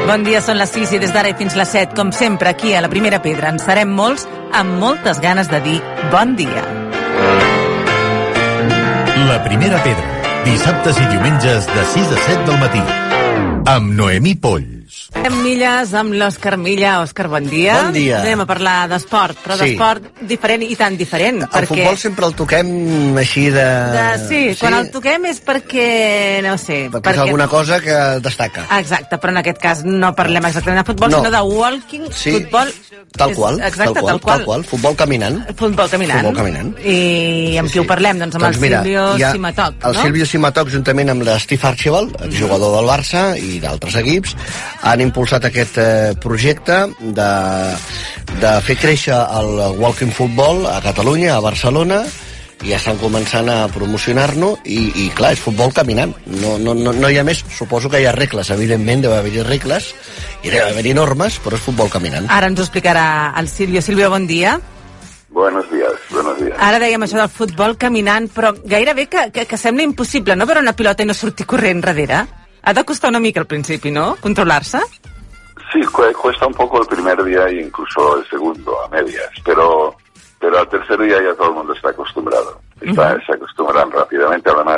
Bon dia, són les 6 i des d'ara i fins les 7, com sempre, aquí a la Primera Pedra. En serem molts amb moltes ganes de dir bon dia. La Primera Pedra, dissabtes i diumenges de 6 a 7 del matí, amb Noemí Polls. Milles amb l'Òscar Milla. Òscar, bon dia. Bon dia. Anem a parlar d'esport, però d'esport diferent i tan diferent. El futbol sempre el toquem així de... Sí, quan el toquem és perquè, no sé... Perquè és alguna cosa que destaca. Exacte, però en aquest cas no parlem exactament de futbol, sinó de walking, futbol... Tal qual, exacte, tal qual. Futbol caminant. Futbol caminant. I amb qui ho parlem? Doncs amb el Silvio Simatok, no? El Silvio Simatok, juntament amb l'Steve Archibald, jugador del Barça i d'altres equips, han impulsat aquest projecte de fer créixer el walking football a Catalunya, a Barcelona, i ja estan començant a promocionar-lo i clar, és futbol caminant, no hi ha més. Suposo que hi ha regles, evidentment deu haver-hi regles i deu haver-hi normes, però és futbol caminant. Ara ens ho explicarà el Silvio. Silvio, bon dia. Buenos días. Ara dèiem això del futbol caminant, però gairebé que sembla impossible, no?, veure una pilota i no sortir corrent darrere. Ha de costar una mica al principi, ¿no?, controlarse. Sí, cuesta un poco el primer día e incluso el segundo, a medias, pero al tercer día ya todo el mundo está acostumbrado. Se acostumbran rápidamente. Además,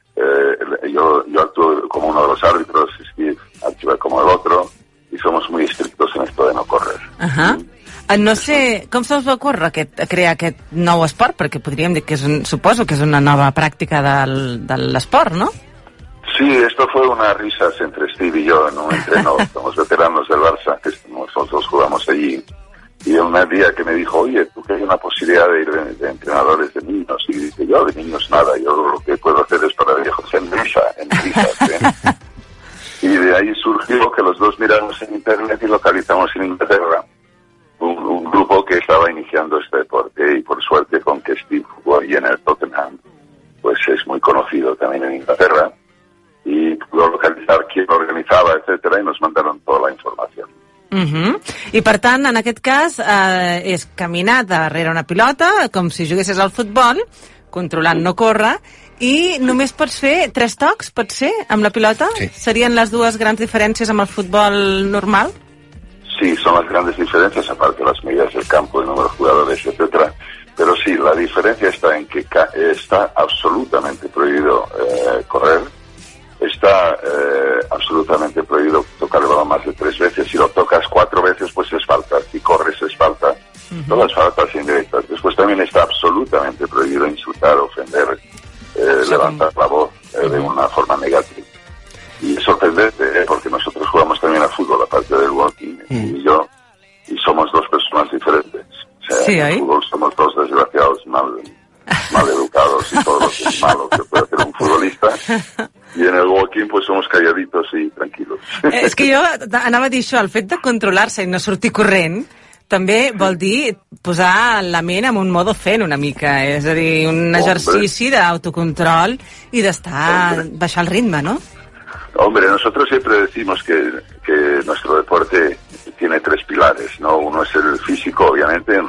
yo actúo como uno de los árbitros, Steve actúa como el otro, y somos muy estrictos en esto de no correr. No sé, com se us va ocórrer crear aquest nou esport? Perquè podríem dir que suposo que és una nova pràctica de l'esport, ¿no? Sí, esto fue una risas entre Steve y yo en un entreno. Somos veteranos del Barça, que nosotros jugamos allí. Y un día que me dijo, oye, tú que hay una posibilidad de ir de entrenadores de niños. Y dije, yo de niños nada, yo lo que puedo hacer es para viejos en risas, ¿eh? Y de ahí surgió que los dos miramos en internet y localizamos en Inglaterra un grupo que estaba iniciando este deporte, y por suerte con que Steve jugó allí en el Tottenham, pues es muy conocido también en Inglaterra, y pudo localizar quién lo organizaba, etcétera, y nos mandaron toda la información. I per tant, en aquest cas, és caminar darrere una pilota, com si juguessis al futbol, controlant no córrer, i només pots fer 3 tocs, pot ser, amb la pilota? Sí. Serien les dues grans diferències amb el futbol normal? Sí, son las grandes diferencias, aparte de las medidas del campo, el número de jugadores, etcétera. Pero sí, la diferencia está en que está absolutamente prohibido correr. Está absolutamente prohibido tocar el balón más de 3 veces. Si lo tocas 4 veces, pues es falta. Si corres, es falta. Todas faltas indirectas. Después también está absolutamente prohibido insultar, ofender, levantar la voz de una forma negativa. Y es sorprendente, porque nosotros jugamos también al fútbol, aparte del walking, y yo, y somos dos personas diferentes. O sea, sí, en el fútbol somos dos desgraciados mal educados y todo lo que es malo que puede hacer un futbolista. I en el walking pues somos calladitos i tranquilos. És que jo anava a dir això, el fet de controlar-se i no sortir corrent també vol dir posar la ment en un modo zen una mica, és a dir, un exercici d'autocontrol i baixar el ritme, ¿no? Hombre, nosotros siempre decimos que nuestro deporte tiene 3 pilares, ¿no? Uno es el físico, obviamente,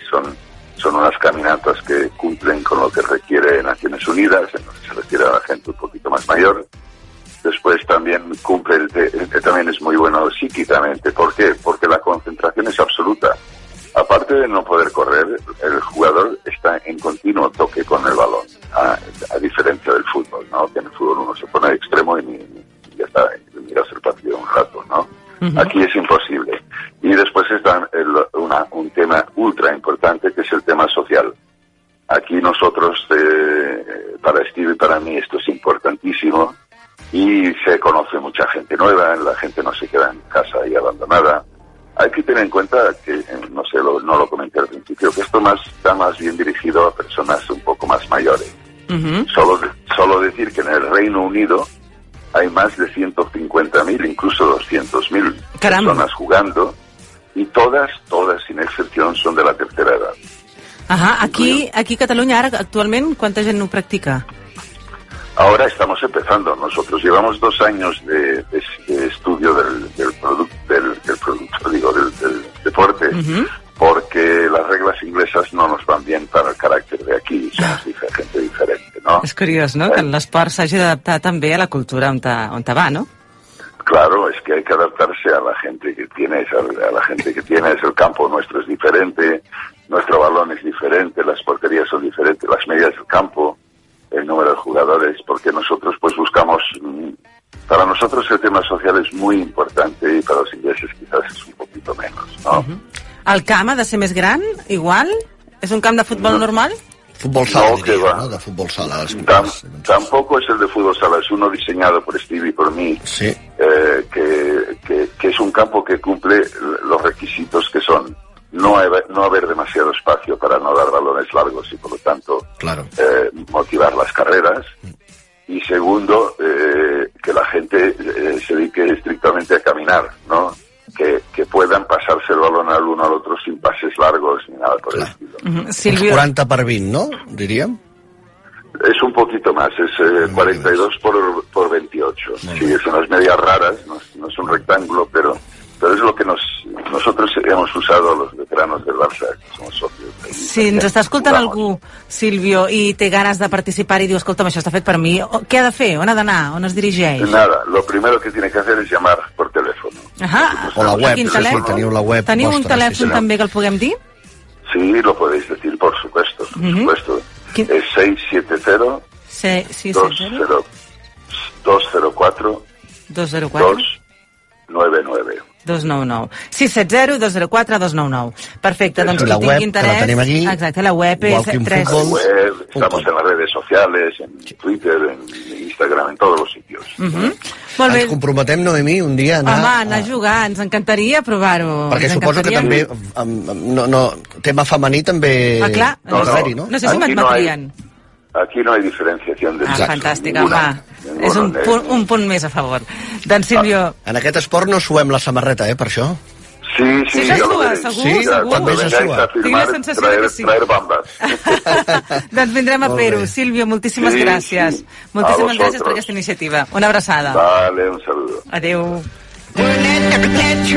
son unas caminatas que cumplen con lo que requiere Naciones Unidas, en lo que se refiere a la gente un poquito más mayor. Después también cumple también es muy bueno psíquicamente. ¿Por qué? Porque la concentración es absoluta. Aparte de no poder correr, el jugador está en continuo toque con el balón, a diferencia del fútbol, ¿no? Que en el fútbol uno se pone de extremo y ya está, miras el partido un rato, ¿no? Aquí es imposible. Y después está un tema ultra importante, que es el tema social. Aquí nosotros, para Steve y para mí, esto es importantísimo, y se conoce mucha gente nueva, la gente no se queda en casa ahí abandonada. Hay que tener en cuenta que, no sé, no lo comenté al principio, que esto está más bien dirigido a personas un poco más mayores. Solo decir que en el Reino Unido hay más de 150.000, incluso 200.000 personas jugando, y todas, sin excepción, son de la tercera edad. Aquí a Catalunya, ara, actualment, ¿cuánta gent ho practica? Ahora estamos empezando. Nosotros llevamos 2 años de estudio del deporte, porque las reglas inglesas no nos van bien para el carácter de aquí, somos gente diferente, ¿no? És curiós, no?, que l'esport s'hagi d'adaptar també a la cultura on va, no? Claro, es que hay que adaptarse a la gente que tienes, a la gente que tienes. El campo nuestro es diferente, nuestro balón es diferente, las porterías son diferentes, las medidas del campo, el número de jugadores, porque nosotros pues buscamos, para nosotros el tema social es muy importante y para los ingleses quizás es un poquito menos, ¿no? El camp ha de ser més gran, igual? És un camp de futbol normal? Fútbol sala, No, diría, que va. ¿no? De fútbol sala. Tampoco es el de fútbol sala, es uno diseñado por Steve y por mí, Sí. que es un campo que cumple los requisitos que son no haber demasiado espacio para no dar balones largos y por lo tanto Claro. motivar las carreras, y segundo, que la gente se dedique estrictamente a caminar, ¿no? Que puedan pasarse el balón al uno al otro sin pases largos ni nada por el estilo. Uns Sílvio, 40 per 20, no? Diríem. Es un poquito más, es 42 por 28. Sí, es unas medias raras, no es un rectángulo, pero es lo que nosotros hemos usado los veteranos del Barça, que somos socios. si ens està escoltant algú, Sílvio, i té ganes de participar i diu, escolta'm, això està fet per mi, què ha de fer? On ha d'anar? On es dirigeix? Nada, lo primero que tiene que hacer es llamar por teléfono. O la web, Quin sí, telèfon? teniu la web Teniu un vostra, telèfon sí, sí. també que el puguem dir? Sí, lo podéis decir, por supuesto, por supuesto. ¿Qué? Es 670 Sí, 204 204 299. 299. 670 204 299. Perfecte, doncs I la qui web, tingui que la interès... tenim aquí, Exacte, la web és Walking 3... Football. Web, estamos en las redes sociales, en Twitter, en Instagram, en todos los sitios. Molt bé. Ens comprometem, Noemí, un dia a anar... Home, anar a jugar, ens encantaria provar-ho. Perquè Ens suposo que encantaria. també, tema femení també... Ah, clar. No, no. No sé si Aquí m'admetrien. Aquí no hay diferenciación de sexo, Fantàstic, ninguna, home. És un punt més a favor. Doncs, Sílvio... En aquest esport no suem la samarreta, per això. Sí, Sí, ya se lo sua, veréis. segur, Sí, segur. Cuando També se vengáis sua. a Tinc firmar, la sensació de que sí. traer bambas. Doncs vindrem a Molt fer-ho. bé. Sílvio, moltíssimes Sí, gràcies. sí. Moltíssimes A gràcies per vosotros. aquesta iniciativa. Una abraçada. Vale, un saludo. Adéu.